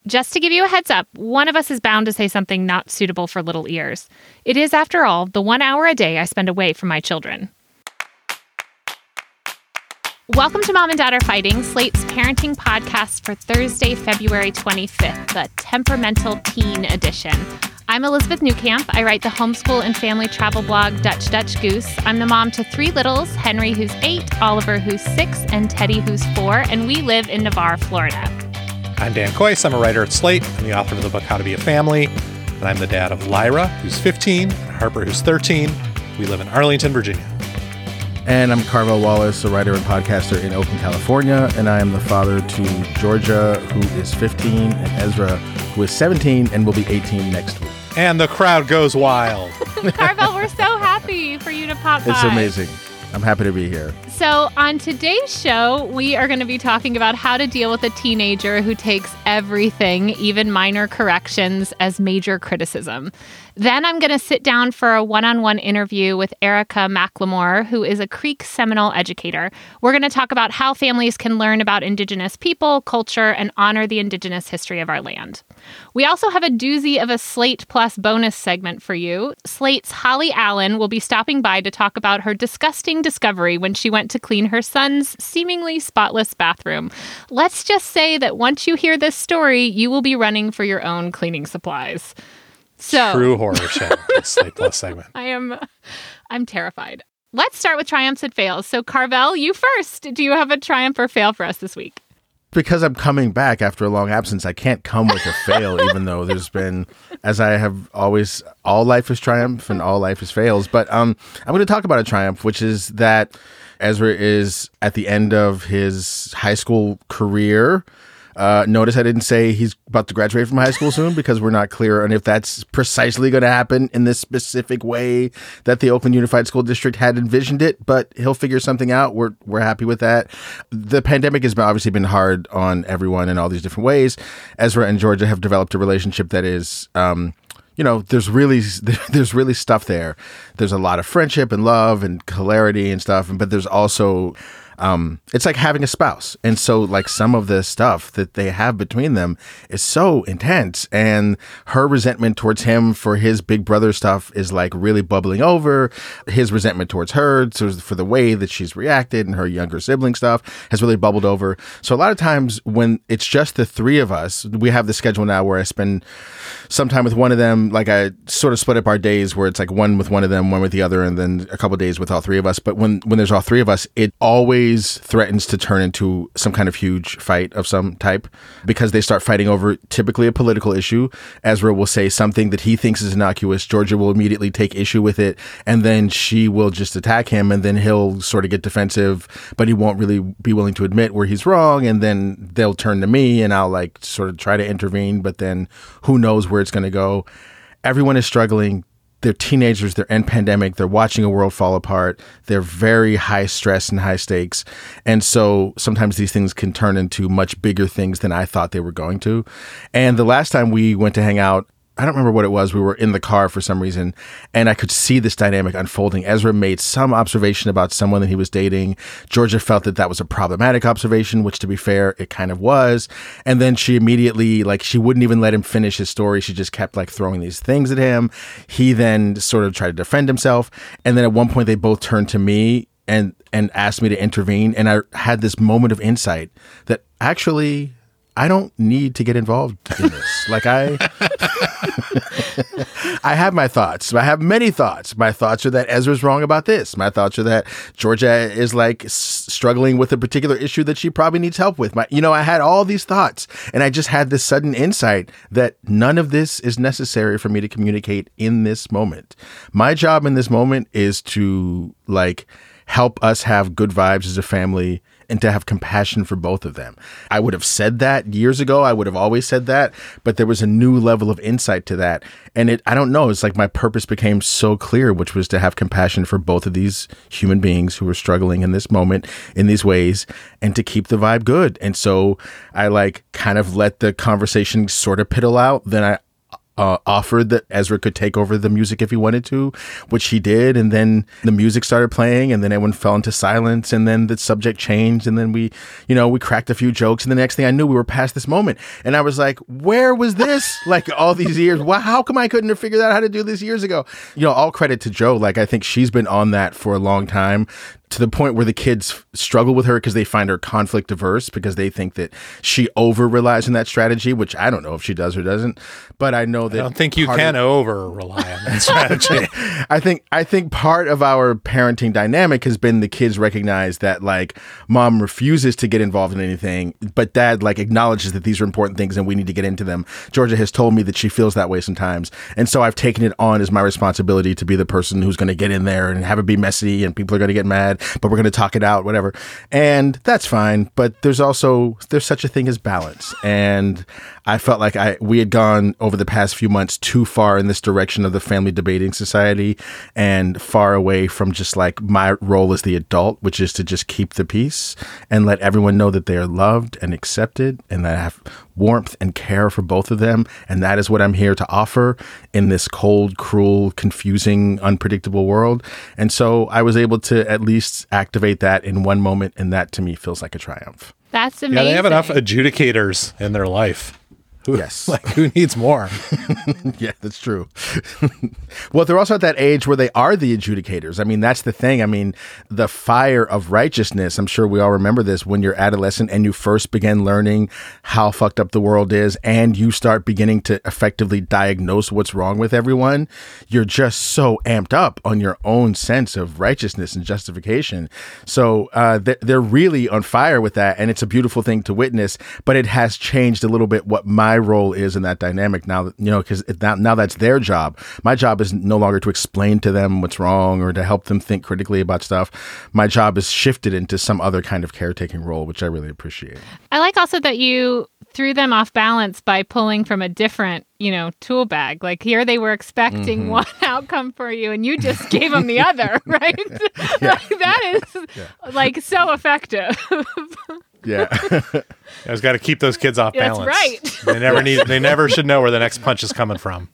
Just to give you a heads up, one of us is bound to say something not suitable for little ears. It is, after all, the 1 hour a day I spend away from my children. Welcome to Mom and Dad Are Fighting, Slate's parenting podcast for Thursday, February 25th, the temperamental teen edition. I'm Elizabeth Newcamp. I write the homeschool and family travel blog Dutch Goose. I'm the mom to 3 littles, Henry, who's 8, Oliver, who's 6, and Teddy, who's 4, and we live in Navarre, Florida. I'm Dan Kois. I'm a writer at Slate. I'm the author of the book How to Be a Family, and I'm the dad of Lyra, who's 15, and Harper, who's 13. We live in Arlington, Virginia. And I'm Carvel Wallace, a writer and podcaster in Oakland, California, and I am the father to Georgia, who is 15, and Ezra, who is 17 and will be 18 next week. And the crowd goes wild. Carvel, we're so happy for you to pop by. It's amazing. I'm happy to be here. So on today's show, we are going to be talking about how to deal with a teenager who takes everything, even minor corrections, as major criticism. Then I'm going to sit down for a one-on-one interview with Erica McLemore, who is a Creek Seminole educator. We're going to talk about how families can learn about Indigenous people, culture, and honor the Indigenous history of our land. We also have a doozy of a Slate Plus bonus segment for you. Slate's Holly Allen will be stopping by to talk about her disgusting discovery when she went to clean her son's seemingly spotless bathroom. Let's just say that once you hear this story, you will be running for your own cleaning supplies. So, true horror show, the Slate Plus segment. I'm terrified. Let's start with triumphs and fails. So, Carvel, you first. Do you have a triumph or fail for us this week? Because I'm coming back after a long absence, I can't come with a fail, even though there's been, as I have always, all life is triumph and all life is fails. But I'm going to talk about a triumph, which is that Ezra is at the end of his high school career. Notice I didn't say he's about to graduate from high school soon, because we're not clear on if that's precisely going to happen in this specific way that the Oakland Unified School District had envisioned it, but he'll figure something out. We're happy with that. The pandemic has obviously been hard on everyone in all these different ways. Ezra and Georgia have developed a relationship that is, there's really stuff there. There's a lot of friendship and love and hilarity and stuff, but there's also it's like having a spouse. And so like some of the stuff that they have between them is so intense, and her resentment towards him for his big brother stuff is like really bubbling over. His resentment towards her for the way that she's reacted and her younger sibling stuff has really bubbled over. So a lot of times when it's just the 3 of us, we have the schedule now where I spend some time with one of them. Like I sort of split up our days where it's like one with one of them, one with the other, and then a couple of days with all 3 of us. But when there's all 3 of us, it always threatens to turn into some kind of huge fight of some type, because they start fighting over typically a political issue. Ezra will say something that he thinks is innocuous. Georgia will immediately take issue with it, and then she will just attack him, and then he'll sort of get defensive, but he won't really be willing to admit where he's wrong, and then they'll turn to me, and I'll like sort of try to intervene, but then who knows where it's going to go. Everyone is struggling. They're teenagers, they're in pandemic, they're watching a world fall apart, they're very high stress and high stakes. And so sometimes these things can turn into much bigger things than I thought they were going to. And the last time we went to hang out, I don't remember what it was. We were in the car for some reason, and I could see this dynamic unfolding. Ezra made some observation about someone that he was dating. Georgia felt that was a problematic observation, which, to be fair, it kind of was. And then she immediately, she wouldn't even let him finish his story. She just kept throwing these things at him. He then sort of tried to defend himself. And then at one point they both turned to me and asked me to intervene. And I had this moment of insight that actually I don't need to get involved in this. I have my thoughts. I have many thoughts. My thoughts are that Ezra's wrong about this. My thoughts are that Georgia is struggling with a particular issue that she probably needs help with. I had all these thoughts, and I just had this sudden insight that none of this is necessary for me to communicate in this moment. My job in this moment is to help us have good vibes as a family and to have compassion for both of them. I would have said that years ago. I would have always said that, but there was a new level of insight to that. And I don't know, it's like my purpose became so clear, which was to have compassion for both of these human beings who were struggling in this moment in these ways, and to keep the vibe good. And so I kind of let the conversation sort of piddle out. Then offered that Ezra could take over the music if he wanted to, which he did. And then the music started playing, and then everyone fell into silence, and then the subject changed, and then we cracked a few jokes, and the next thing I knew, we were past this moment. And I was like, where was this? Like all these years? Well, how come I couldn't have figured out how to do this years ago? All credit to Jo. Like, I think she's been on that for a long time, to the point where the kids struggle with her because they find her conflict averse, because they think that she over relies on that strategy, which I don't know if she does or doesn't, but I know that I don't think you can over rely on that strategy. I think part of our parenting dynamic has been the kids recognize that, like, mom refuses to get involved in anything, but dad, like, acknowledges that these are important things and we need to get into them. Georgia has told me that she feels that way sometimes, and so I've taken it on as my responsibility to be the person who's going to get in there and have it be messy, and people are going to get mad, but we're going to talk it out, whatever. And that's fine. But there's such a thing as balance. And I felt like we had gone over the past few months too far in this direction of the family debating society, and far away from just like my role as the adult, which is to just keep the peace and let everyone know that they are loved and accepted, and that I have warmth and care for both of them. And that is what I'm here to offer in this cold, cruel, confusing, unpredictable world. And so I was able to at least activate that in one moment, and that to me feels like a triumph. That's amazing. Yeah, they have enough adjudicators in their life. Yes. Like, who needs more? Yeah, that's true. Well, they're also at that age where they are the adjudicators. I mean, that's the thing. I mean, the fire of righteousness, I'm sure we all remember this, when you're adolescent and you first begin learning how fucked up the world is, and you start beginning to effectively diagnose what's wrong with everyone. You're just so amped up on your own sense of righteousness and justification. So they're really on fire with that, and it's a beautiful thing to witness, but it has changed a little bit what my role is in that dynamic now, because now that's their job. My job is no longer to explain to them what's wrong or to help them think critically about stuff. My job is shifted into some other kind of caretaking role, which I really appreciate. I like also that you threw them off balance by pulling from a different, tool bag. Like, here they were expecting one outcome for you, and you just gave them the other, right? Yeah. Like, that is like so effective. Yeah. I just got to keep those kids off balance. That's right. They never should know where the next punch is coming from.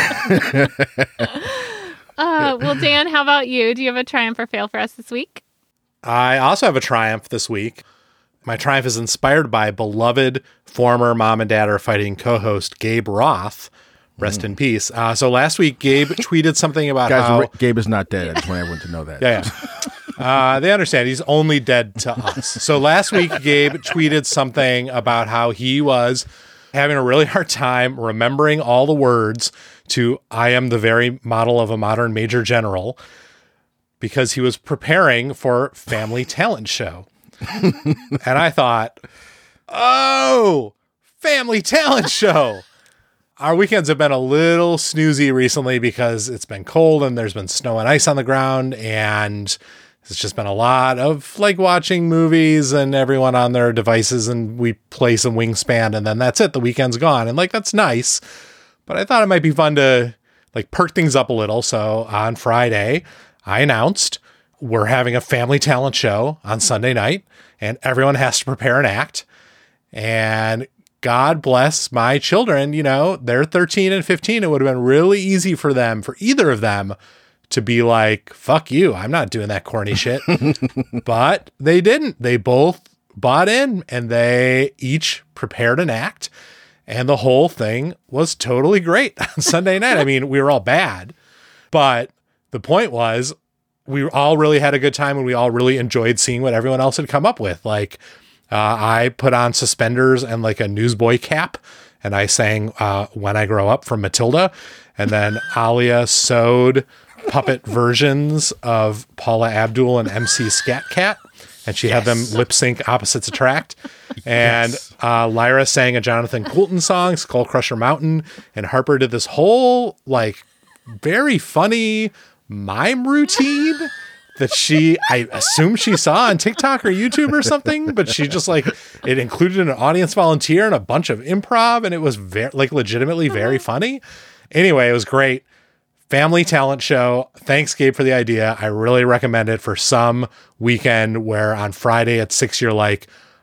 Well, Dan, how about you? Do you have a triumph or fail for us this week? I also have a triumph this week. My triumph is inspired by beloved former Mom and Dad Are Fighting co-host Gabe Roth. Rest in peace. So last week, Gabe tweeted something about how... Gabe is not dead. I just want everyone to know that. Yeah. They understand. He's only dead to us. So last week, Gabe tweeted something about how he was having a really hard time remembering all the words to I Am the Very Model of a Modern Major General, because he was preparing for Family Talent Show. And I thought, oh, Family Talent Show. Our weekends have been a little snoozy recently because it's been cold and there's been snow and ice on the ground, and it's just been a lot of like watching movies and everyone on their devices, and we play some Wingspan, and then that's it. The weekend's gone, and like that's nice. But I thought it might be fun to like perk things up a little. So on Friday, I announced we're having a family talent show on Sunday night, and everyone has to prepare an act. And God bless my children, they're 13 and 15. It would have been really easy for either of them to be like, fuck you, I'm not doing that corny shit. But they didn't. They both bought in, and they each prepared an act, and the whole thing was totally great on Sunday night. I mean, we were all bad, but the point was we all really had a good time, and we all really enjoyed seeing what everyone else had come up with. Like, I put on suspenders and like a newsboy cap, and I sang When I Grow Up from Matilda. And then Alia sewed puppet versions of Paula Abdul and MC Scat Cat, and she had them lip sync Opposites Attract. And Lyra sang a Jonathan Coulton song, Skull Crusher Mountain, and Harper did this whole like very funny mime routine that I assume she saw on TikTok or YouTube or something, but she just like, it included an audience volunteer and a bunch of improv, and it was legitimately very funny. Anyway, it was great. Family talent show. Thanks, Gabe, for the idea. I really recommend it for some weekend where on Friday at 6, you're like,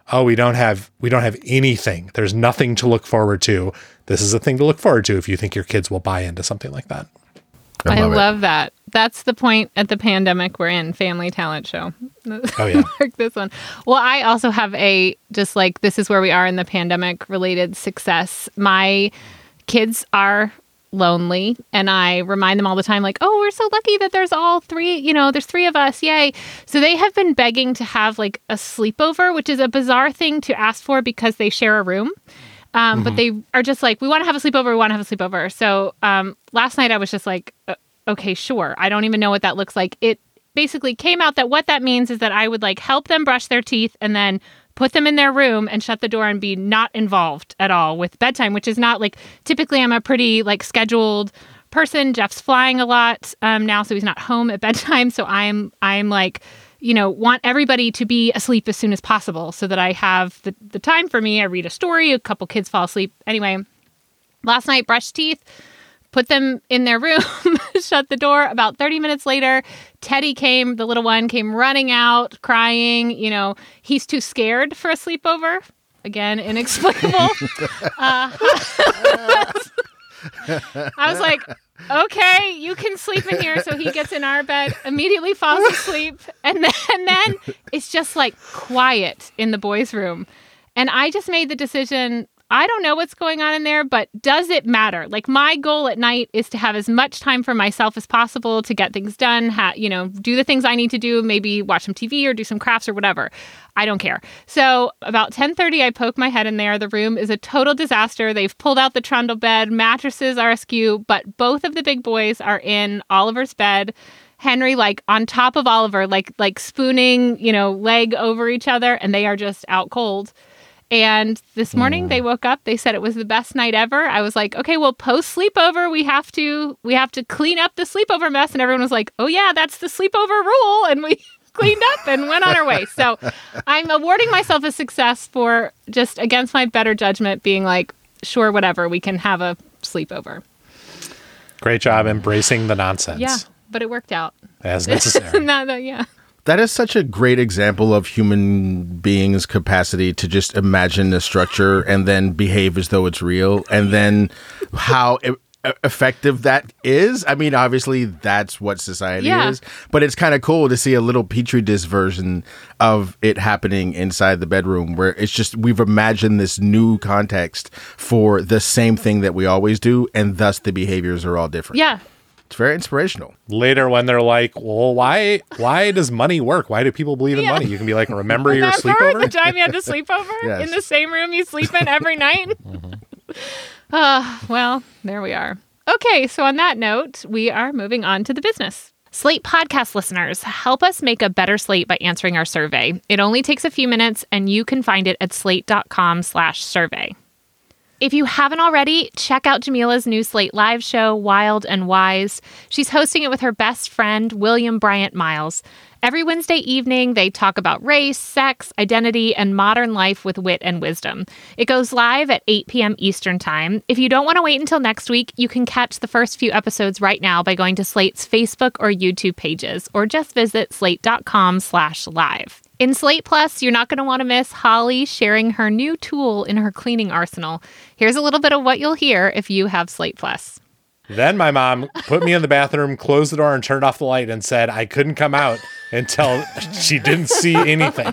oh, we don't have anything. There's nothing to look forward to. This is a thing to look forward to if you think your kids will buy into something like that. I love that. That's the point at the pandemic we're in, family talent show. Oh, yeah. Work this one. Well, I also have just like, this is where we are in the pandemic related success. My kids are lonely, and I remind them all the time, like, oh, we're so lucky that there's all three, there's three of us. Yay. So they have been begging to have like a sleepover, which is a bizarre thing to ask for because they share a room. But they are just like, we want to have a sleepover. So last night I was just like, okay, sure. I don't even know what that looks like. It basically came out that what that means is that I would like help them brush their teeth and then put them in their room and shut the door and be not involved at all with bedtime, which is not like, typically I'm a pretty like scheduled person. Jeff's flying a lot now, so he's not home at bedtime. So I'm like, want everybody to be asleep as soon as possible so that I have the time for me. I read a story, a couple kids fall asleep. Anyway, last night, brushed teeth, put them in their room, shut the door. About 30 minutes later, Teddy came, the little one came running out, crying. He's too scared for a sleepover. Again, inexplicable. I was like, okay, you can sleep in here. So he gets in our bed, immediately falls asleep. And then it's just like quiet in the boys' room. And I just made the decision, I don't know what's going on in there, but does it matter? Like, my goal at night is to have as much time for myself as possible to get things done, do the things I need to do, maybe watch some TV or do some crafts or whatever. I don't care. So about 10:30, I poke my head in there. The room is a total disaster. They've pulled out the trundle bed. Mattresses are askew, but both of the big boys are in Oliver's bed. Henry, like, on top of Oliver, like spooning, leg over each other, and they are just out cold. And this morning they woke up, they said it was the best night ever. I was like, okay, well, post sleepover, we have to clean up the sleepover mess. And everyone was like, oh yeah, that's the sleepover rule. And we cleaned up and went on our way. So I'm awarding myself a success for just against my better judgment being like, sure, whatever, we can have a sleepover. Great job embracing the nonsense. Yeah, but it worked out. As necessary. Yeah. That is such a great example of human beings' capacity to just imagine the structure and then behave as though it's real, and then how effective that is. I mean, obviously, that's what society is, but it's kind of cool to see a little Petri dish version of it happening inside the bedroom, where it's just we've imagined this new context for the same thing that we always do, and thus the behaviors are all different. Yeah. It's very inspirational. Later, when they're like, well, why does money work? Why do people believe in money? You can be like, remember your sleepover? The time you had the sleepover? Yes. In the same room you sleep in every night? Well, there we are. Okay, so on that note, we are moving on to the business. Slate podcast listeners, help us make a better Slate by answering our survey. It only takes a few minutes, and you can find it at slate.com/survey. If you haven't already, check out Jamila's new Slate Live show, Wild and Wise. She's hosting it with her best friend, William Bryant Miles. Every Wednesday evening, they talk about race, sex, identity, and modern life with wit and wisdom. It goes live at 8 p.m. Eastern Time. If you don't want to wait until next week, you can catch the first few episodes right now by going to Slate's Facebook or YouTube pages, or just visit slate.com/live. In Slate Plus, you're not going to want to miss Holly sharing her new tool in her cleaning arsenal. Here's a little bit of what you'll hear if you have Slate Plus. Then my mom put me in the bathroom, closed the door, and turned off the light and said I couldn't come out until she didn't see anything.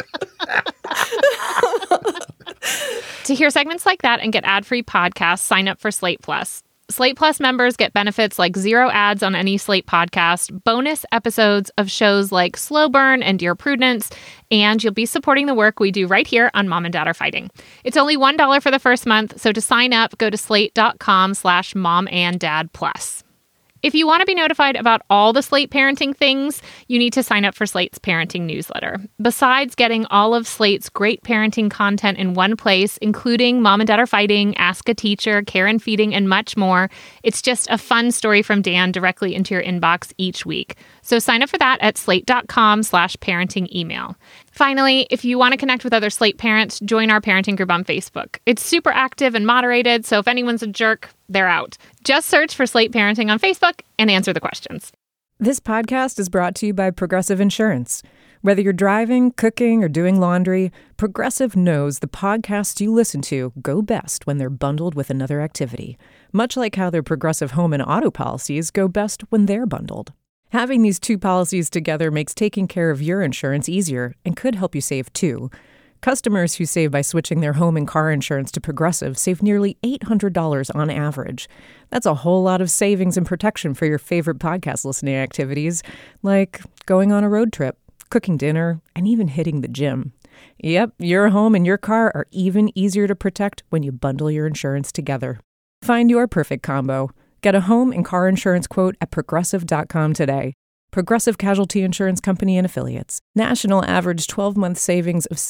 To hear segments like that and get ad-free podcasts, sign up for Slate Plus. Slate Plus members get benefits like 0 ads on any Slate podcast, bonus episodes of shows like Slow Burn and Dear Prudence, and you'll be supporting the work we do right here on Mom and Dad Are Fighting. It's only $1 for the first month, so to sign up, go to slate.com/momanddadplus. If you want to be notified about all the Slate parenting things, you need to sign up for Slate's parenting newsletter. Besides getting all of Slate's great parenting content in one place, including Mom and Dad Are Fighting, Ask a Teacher, Care and Feeding, and much more, it's just a fun story from Dan directly into your inbox each week. So sign up for that at slate.com/parenting email. Finally, if you want to connect with other Slate parents, join our parenting group on Facebook. It's super active and moderated, so if anyone's a jerk, they're out. Just search for Slate Parenting on Facebook and answer the questions. This podcast is brought to you by Progressive Insurance. Whether you're driving, cooking, or doing laundry, Progressive knows the podcasts you listen to go best when they're bundled with another activity, much like how their Progressive home and auto policies go best when they're bundled. Having these two policies together makes taking care of your insurance easier and could help you save too. Customers who save by switching their home and car insurance to Progressive save nearly $800 on average. That's a whole lot of savings and protection for your favorite podcast listening activities, like going on a road trip, cooking dinner, and even hitting the gym. Yep, your home and your car are even easier to protect when you bundle your insurance together. Find your perfect combo. Get a home and car insurance quote at Progressive.com today. Progressive Casualty Insurance Company and Affiliates. National average 12-month savings of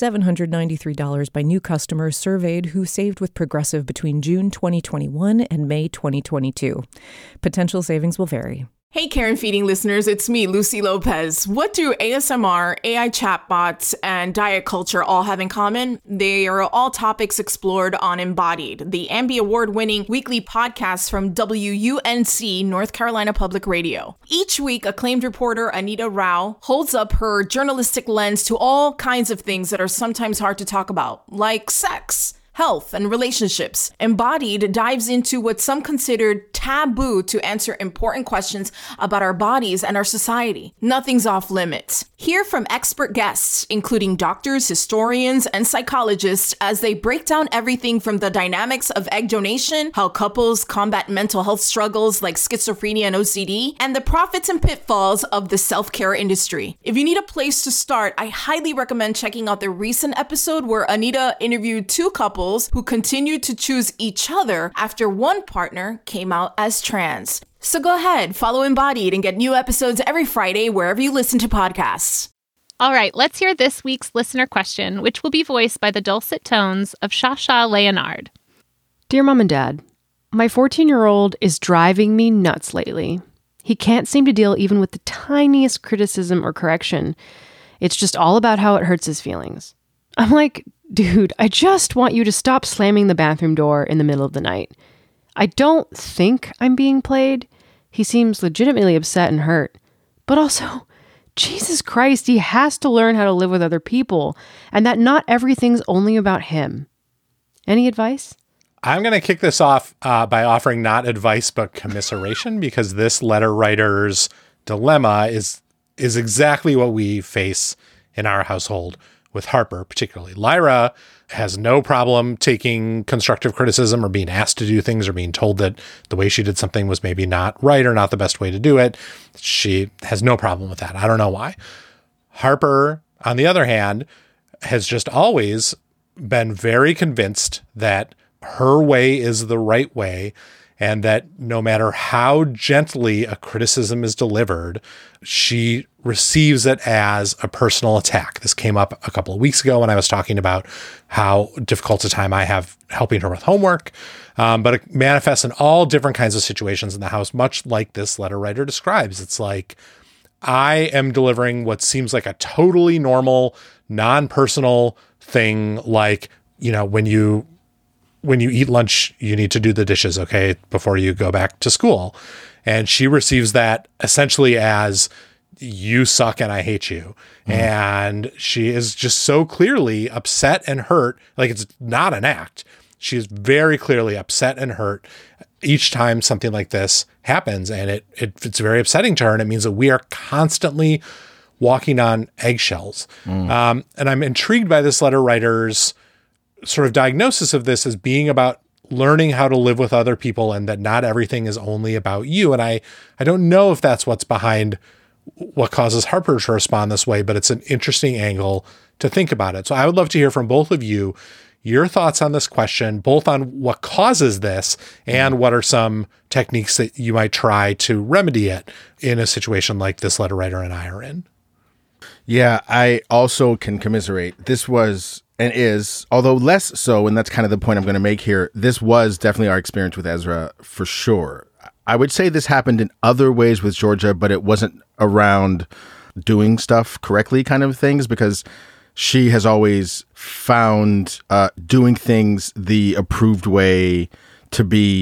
$793 by new customers surveyed who saved with Progressive between June 2021 and May 2022. Potential savings will vary. Hey, Karen Feeding listeners, it's me, Lucy Lopez. What do ASMR, AI chatbots, and diet culture all have in common? They are all topics explored on Embodied, the Ambie Award-winning weekly podcast from WUNC, North Carolina Public Radio. Each week, acclaimed reporter Anita Rao holds up her journalistic lens to all kinds of things that are sometimes hard to talk about, like sex, health, and relationships. Embodied dives into what some considered taboo to answer important questions about our bodies and our society. Nothing's off limits. Hear from expert guests, including doctors, historians, and psychologists, as they break down everything from the dynamics of egg donation, how couples combat mental health struggles like schizophrenia and OCD, and the profits and pitfalls of the self-care industry. If you need a place to start, I highly recommend checking out the recent episode where Anita interviewed two couples who continued to choose each other after one partner came out as trans. So go ahead, follow Embodied and get new episodes every Friday wherever you listen to podcasts. All right, let's hear this week's listener question, which will be voiced by the dulcet tones of Shasha Leonard. Dear Mom and Dad, my 14-year-old is driving me nuts lately. He can't seem to deal even with the tiniest criticism or correction. It's just all about how it hurts his feelings. I'm like, dude, I just want you to stop slamming the bathroom door in the middle of the night. I don't think I'm being played. He seems legitimately upset and hurt. But also, Jesus Christ, he has to learn how to live with other people and that not everything's only about him. Any advice? I'm going to kick this off by offering not advice, but commiseration, because this letter writer's dilemma is exactly what we face in our household with Harper, particularly. Lyra has no problem taking constructive criticism or being asked to do things or being told that the way she did something was maybe not right or not the best way to do it. She has no problem with that. I don't know why. Harper, on the other hand, has just always been very convinced that her way is the right way, and that no matter how gently a criticism is delivered, she receives it as a personal attack. This came up a couple of weeks ago when I was talking about how difficult a time I have helping her with homework. But it manifests in all different kinds of situations in the house, much like this letter writer describes. It's like, I am delivering what seems like a totally normal, non-personal thing, like, when you eat lunch, you need to do the dishes, okay, before you go back to school. And she receives that essentially as, you suck and I hate you. And she is just so clearly upset and hurt. Like, it's not an act. She is very clearly upset and hurt each time something like this happens. And it's very upsetting to her. And it means that we are constantly walking on eggshells. And I'm intrigued by this letter writer's sort of diagnosis of this as being about learning how to live with other people and that not everything is only about you. And I don't know if that's what's behind what causes Harper to respond this way, but it's an interesting angle to think about it. So I would love to hear from both of you, your thoughts on this question, both on what causes this and what are some techniques that you might try to remedy it in a situation like this letter writer and I are in. Yeah, I also can commiserate. This was and is, although less so, and that's kind of the point I'm going to make here, this was definitely our experience with Ezra for sure. I would say this happened in other ways with Georgia, but it wasn't around doing stuff correctly kind of things, because she has always found doing things the approved way to be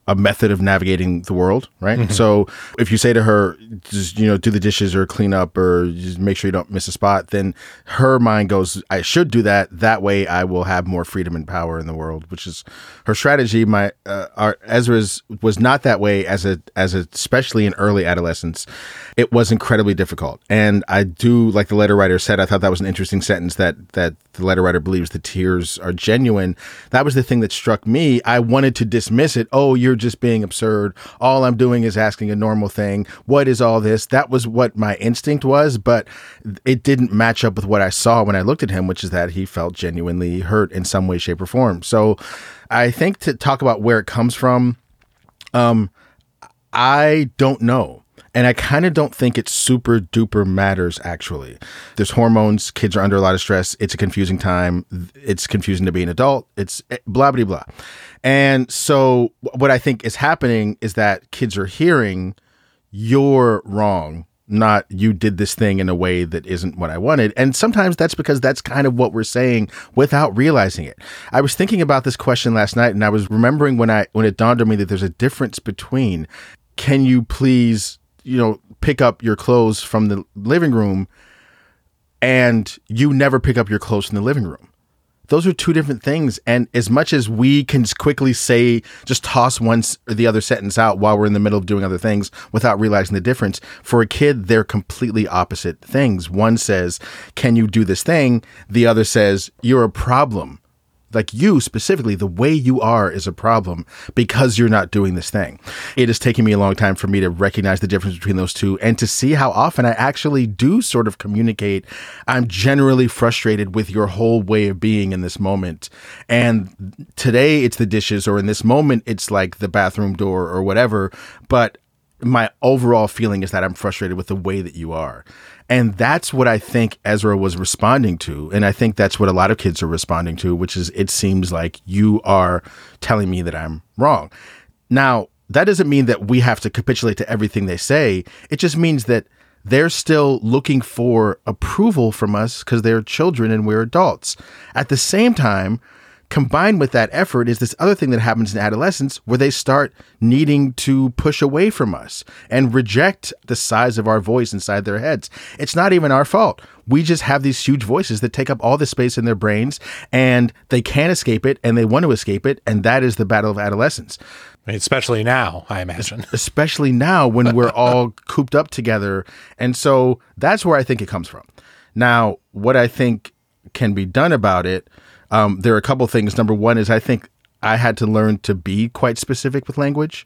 a method of navigating the world, right? So if you say to her, just, do the dishes or clean up or just make sure you don't miss a spot, then her mind goes, I should do that. That way I will have more freedom and power in the world, which is her strategy. Our Ezra's was not that way especially in early adolescence. It was incredibly difficult. And I do, like the letter writer said, I thought that was an interesting sentence that the letter writer believes the tears are genuine. That was the thing that struck me. I wanted to dismiss it. Oh, you're just being absurd. All I'm doing is asking a normal thing. What is all this? That was what my instinct was, but it didn't match up with what I saw when I looked at him, which is that he felt genuinely hurt in some way, shape, or form. So I think to talk about where it comes from, I don't know. And I kind of don't think it super duper matters, actually. There's hormones. Kids are under a lot of stress. It's a confusing time. It's confusing to be an adult. It's blah, blah, blah. And so what I think is happening is that kids are hearing, you're wrong, not you did this thing in a way that isn't what I wanted. And sometimes that's because that's kind of what we're saying without realizing it. I was thinking about this question last night, and I was remembering when it dawned on me that there's a difference between, can you please pick up your clothes from the living room, and you never pick up your clothes from the living room. Those are two different things. And as much as we can quickly say, just toss one or the other sentence out while we're in the middle of doing other things without realizing the difference, for a kid, they're completely opposite things. One says, can you do this thing? The other says, you're a problem. Like you specifically, the way you are is a problem because you're not doing this thing. It has taken me a long time for me to recognize the difference between those two and to see how often I actually do sort of communicate. I'm generally frustrated with your whole way of being in this moment. And today it's the dishes, or in this moment, it's like the bathroom door or whatever. But my overall feeling is that I'm frustrated with the way that you are. And that's what I think Ezra was responding to. And I think that's what a lot of kids are responding to, which is, it seems like you are telling me that I'm wrong. Now, that doesn't mean that we have to capitulate to everything they say. It just means that they're still looking for approval from us because they're children and we're adults. At the same time, combined with that effort is this other thing that happens in adolescence where they start needing to push away from us and reject the size of our voice inside their heads. It's not even our fault. We just have these huge voices that take up all the space in their brains, and they can't escape it, and they want to escape it. And that is the battle of adolescence. Especially now, I imagine. Especially now when we're all cooped up together. And so that's where I think it comes from. Now, what I think can be done about it, there are a couple things. Number one is I think I had to learn to be quite specific with language,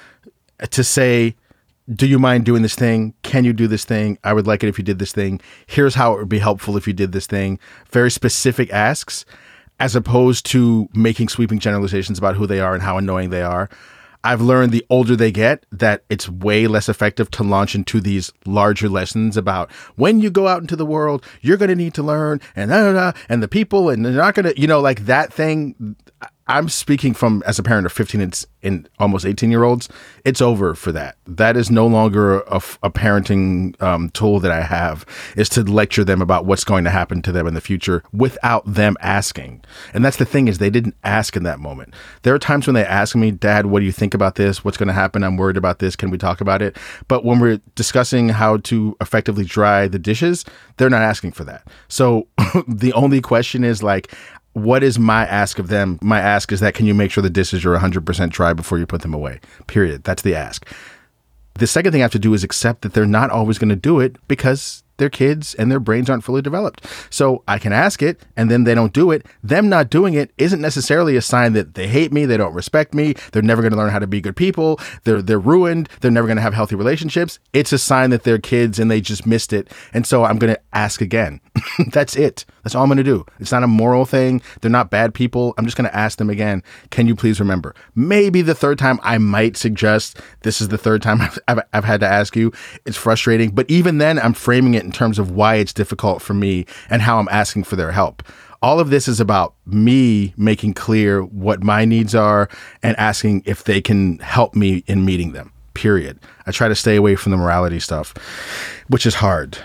to say, do you mind doing this thing? Can you do this thing? I would like it if you did this thing. Here's how it would be helpful if you did this thing. Very specific asks, as opposed to making sweeping generalizations about who they are and how annoying they are. I've learned the older they get that it's way less effective to launch into these larger lessons about when you go out into the world, you're going to need to learn and and the people, and they're not going to, like that thing. I'm speaking from as a parent of 15 and almost 18-year-olds. It's over for that. That is no longer a parenting tool that I have, is to lecture them about what's going to happen to them in the future without them asking. And that's the thing, is they didn't ask in that moment. There are times when they ask me, Dad, what do you think about this? What's going to happen? I'm worried about this. Can we talk about it? But when we're discussing how to effectively dry the dishes, they're not asking for that. So the only question is like, what is my ask of them? My ask is that, can you make sure the dishes are 100% dry before you put them away? Period. That's the ask. The second thing I have to do is accept that they're not always going to do it because they're kids and their brains aren't fully developed. So I can ask it and then they don't do it. Them not doing it isn't necessarily a sign that they hate me, they don't respect me, they're never going to learn how to be good people, they're ruined, they're never going to have healthy relationships. It's a sign that they're kids and they just missed it. And so I'm going to ask again. That's it. That's all I'm going to do. It's not a moral thing. They're not bad people. I'm just going to ask them again. Can you please remember? Maybe the third time I might suggest, this is the third time I've had to ask you. It's frustrating. But even then, I'm framing it in terms of why it's difficult for me and how I'm asking for their help. All of this is about me making clear what my needs are and asking if they can help me in meeting them, period. I try to stay away from the morality stuff, which is hard.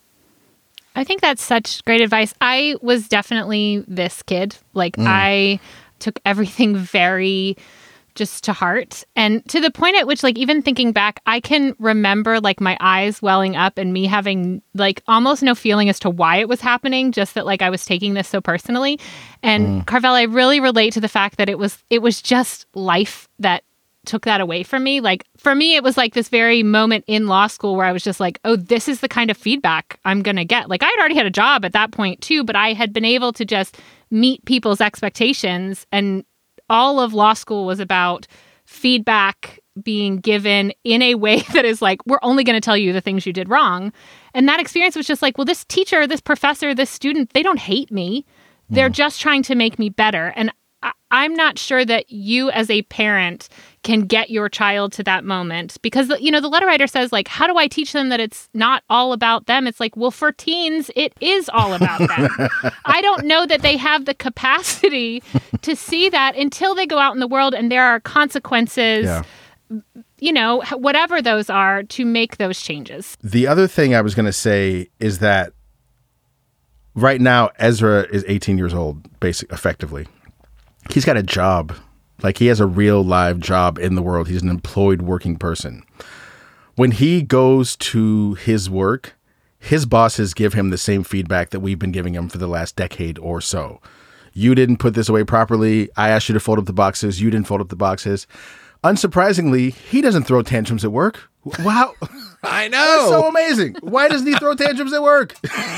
I think that's such great advice. I was definitely this kid. I took everything very just to heart. And to the point at which, like, even thinking back, I can remember like my eyes welling up and me having like almost no feeling as to why it was happening, just that like I was taking this so personally. And Carvel, I really relate to the fact that it was just life that took that away from me. Like for me, it was like this very moment in law school where I was just like, oh, this is the kind of feedback I'm going to get. Like I had already had a job at that point too, but I had been able to just meet people's expectations, and all of law school was about feedback being given in a way that is like, we're only going to tell you the things you did wrong. And that experience was just like, well, this teacher, this professor, this student, they don't hate me. They're just trying to make me better. And I'm not sure that you as a parent can get your child to that moment, because, you know, the letter writer says, like, how do I teach them that it's not all about them? It's like, well, for teens, it is all about them. I don't know that they have the capacity to see that until they go out in the world and there are consequences, you know, whatever those are, to make those changes. The other thing I was going to say is that right now, Ezra is 18 years old, effectively. He's got a job. Like, he has a real live job in the world. He's an employed working person. When he goes to his work, his bosses give him the same feedback that we've been giving him for the last decade or so. You didn't put this away properly. I asked you to fold up the boxes. You didn't fold up the boxes. Unsurprisingly, he doesn't throw tantrums at work. Wow. I know. That's so amazing. Why doesn't he throw tantrums at work?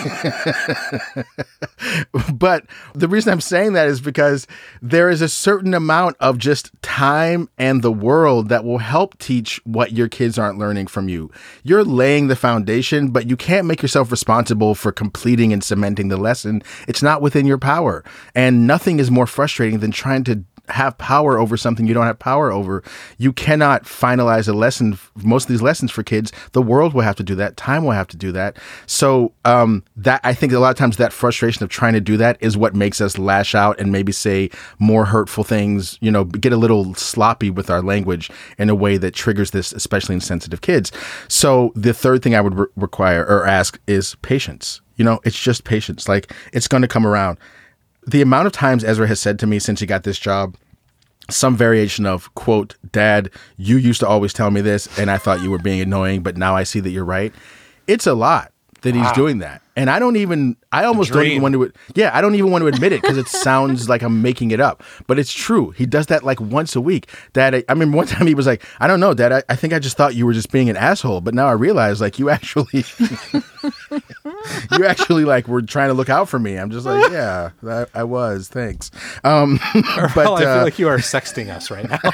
But the reason I'm saying that is because there is a certain amount of just time and the world that will help teach what your kids aren't learning from you. You're laying the foundation, but you can't make yourself responsible for completing and cementing the lesson. It's not within your power. And nothing is more frustrating than trying to have power over something you don't have power over. You cannot finalize a lesson. Most of these lessons for kids, the world will have to do that. Time will have to do that. So that, I think a lot of times that frustration of trying to do that is what makes us lash out and maybe say more hurtful things, you know, get a little sloppy with our language in a way that triggers this, especially in sensitive kids. So the third thing I would require or ask is patience. You know, it's just patience. Like, it's going to come around. The amount of times Ezra has said to me since he got this job, some variation of, quote, Dad, you used to always tell me this and I thought you were being annoying, but now I see that you're right. It's a lot that he's doing that. And I don't even want to admit it because it sounds like I'm making it up, but it's true. He does that like once a week. Dad, I remember one time he was like, I don't know, Dad, I think I just thought you were just being an asshole, but now I realize like you actually, like were trying to look out for me. I'm just like, yeah, I was, thanks. But I feel like you are sexting us right now.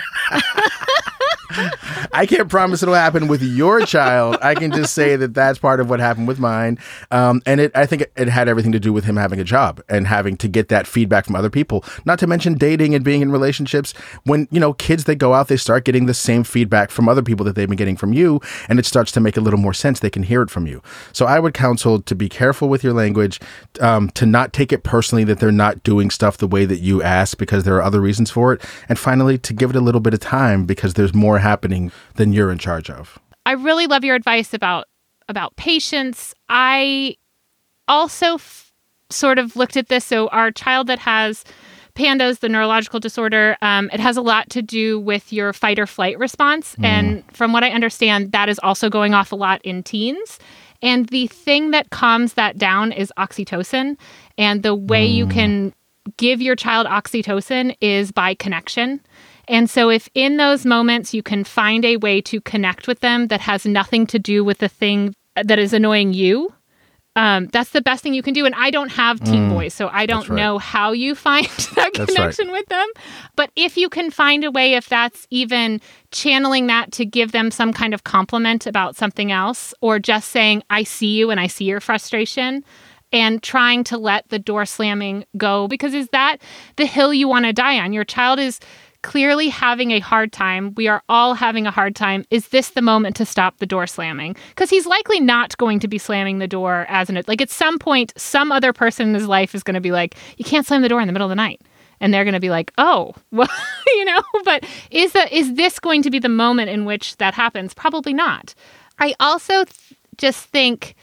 I can't promise it'll happen with your child. I can just say that that's part of what happened with mine. And I think it had everything to do with him having a job and having to get that feedback from other people, not to mention dating and being in relationships. When, you know, kids, they go out, they start getting the same feedback from other people that they've been getting from you. And it starts to make a little more sense. They can hear it from you. So I would counsel to be careful with your language, to not take it personally that they're not doing stuff the way that you ask because there are other reasons for it. And finally, to give it a little bit of time because there's more happening than you're in charge of. I really love your advice about patience. I also sort of looked at this. So our child that has PANDAS, the neurological disorder, it has a lot to do with your fight or flight response. And from what I understand, that is also going off a lot in teens. And the thing that calms that down is oxytocin. And the way you can give your child oxytocin is by connection. And so if in those moments you can find a way to connect with them that has nothing to do with the thing that is annoying you, that's the best thing you can do. And I don't have teen boys, so I don't know how you find that connection with them. But if you can find a way, if that's even channeling that to give them some kind of compliment about something else, or just saying, I see you and I see your frustration, and trying to let the door slamming go, because is that the hill you want to die on? Your child is clearly having a hard time. We are all having a hard time. Is this the moment to stop the door slamming? Because he's likely not going to be slamming the door like at some point, some other person in his life is going to be like, you can't slam the door in the middle of the night. And they're going to be like, oh, well, you know, but is this going to be the moment in which that happens? Probably not. I also just think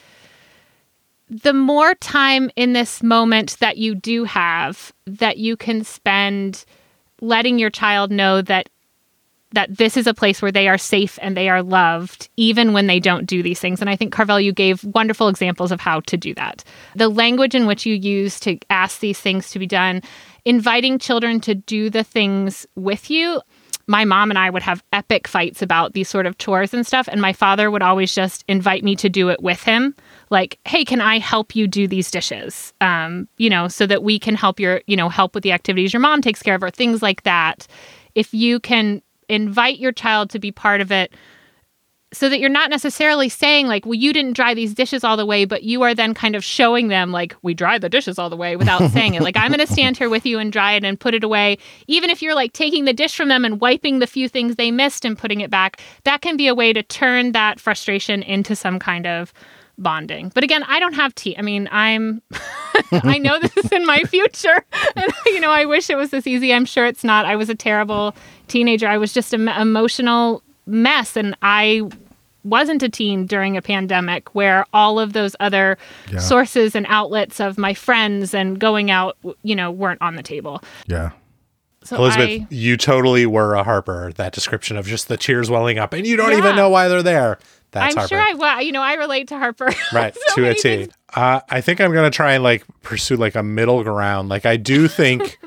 the more time in this moment that you do have, that you can spend letting your child know that that this is a place where they are safe and they are loved, even when they don't do these things. And I think, Carvel, you gave wonderful examples of how to do that. The language in which you use to ask these things to be done, inviting children to do the things with you. My mom and I would have epic fights about these sort of chores and stuff. And my father would always just invite me to do it with him. Like, hey, can I help you do these dishes? So that we can help help with the activities your mom takes care of, or things like that. If you can invite your child to be part of it, so that you're not necessarily saying like, well, you didn't dry these dishes all the way, but you are then kind of showing them like, we dried the dishes all the way, without saying it. Like, I'm going to stand here with you and dry it and put it away. Even if you're like taking the dish from them and wiping the few things they missed and putting it back, that can be a way to turn that frustration into some kind of bonding. But again, I don't have I mean, I know this is in my future, and I wish it was this easy. I'm sure it's not. I was a terrible teenager. I was just an emotional mess, and I wasn't a teen during a pandemic where all of those other sources and outlets of my friends and going out, weren't on the table. Yeah. So Elizabeth, you totally were a Harper, that description of just the tears welling up and you don't even know why they're there. That's I'm Harper. sure I relate to Harper. Right, to a T. I think I'm going to try and pursue a middle ground. I do think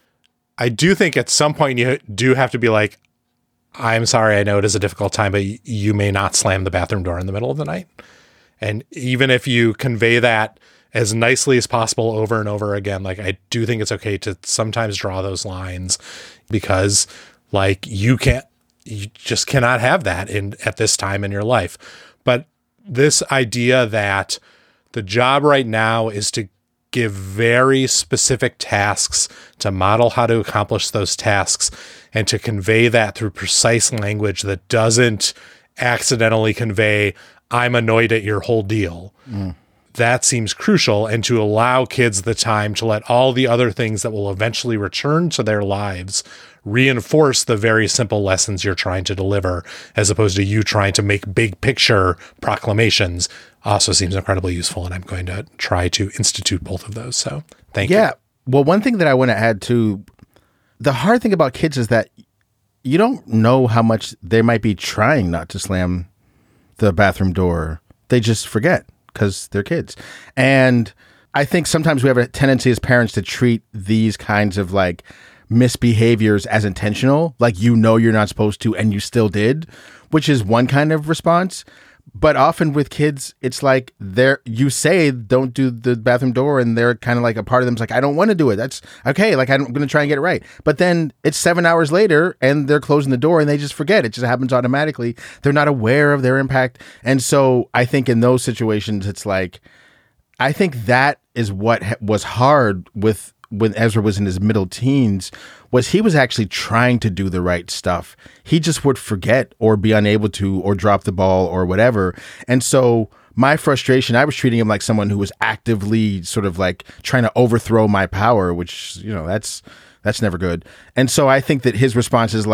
at some point you do have to be like, I'm sorry, I know it is a difficult time, but you may not slam the bathroom door in the middle of the night. And even if you convey that as nicely as possible over and over again, I do think it's okay to sometimes draw those lines, because you just cannot have that at this time in your life. But this idea that the job right now is to give very specific tasks, to model how to accomplish those tasks, and to convey that through precise language that doesn't accidentally convey, I'm annoyed at your whole deal. That seems crucial, and to allow kids the time to let all the other things that will eventually return to their lives reinforce the very simple lessons you're trying to deliver, as opposed to you trying to make big picture proclamations, also seems incredibly useful. And I'm going to try to institute both of those. So thank you. Yeah. Well, one thing that I want to add too, the hard thing about kids is that you don't know how much they might be trying not to slam the bathroom door. They just forget because they're kids. And I think sometimes we have a tendency as parents to treat these kinds of misbehaviors as intentional, you're not supposed to and you still did, which is one kind of response. But often with kids, it's you say don't do the bathroom door, and they're kind of a part of them's I don't want to do it. That's okay. I'm going to try and get it right. But then it's 7 hours later and they're closing the door and they just forget. It just happens automatically. They're not aware of their impact. And so I think in those situations, it's I think that is what was hard when Ezra was in his middle teens, was he was actually trying to do the right stuff. He just would forget or be unable to, or drop the ball or whatever. And so my frustration, I was treating him like someone who was actively sort of trying to overthrow my power, which, that's never good. And so I think that his response is